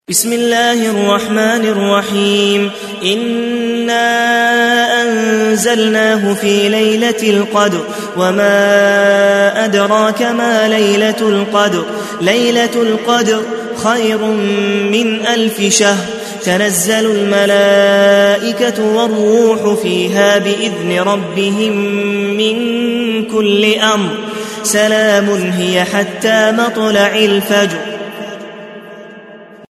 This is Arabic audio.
بسم الله الرحمن الرحيم إنا أنزلناه في ليلة القدر وما أدراك ما ليلة القدر ليلة القدر خير من 1000 شهر تنزل الملائكة والروح فيها بإذن ربهم من كل أمر سلام هي حتى مطلع الفجر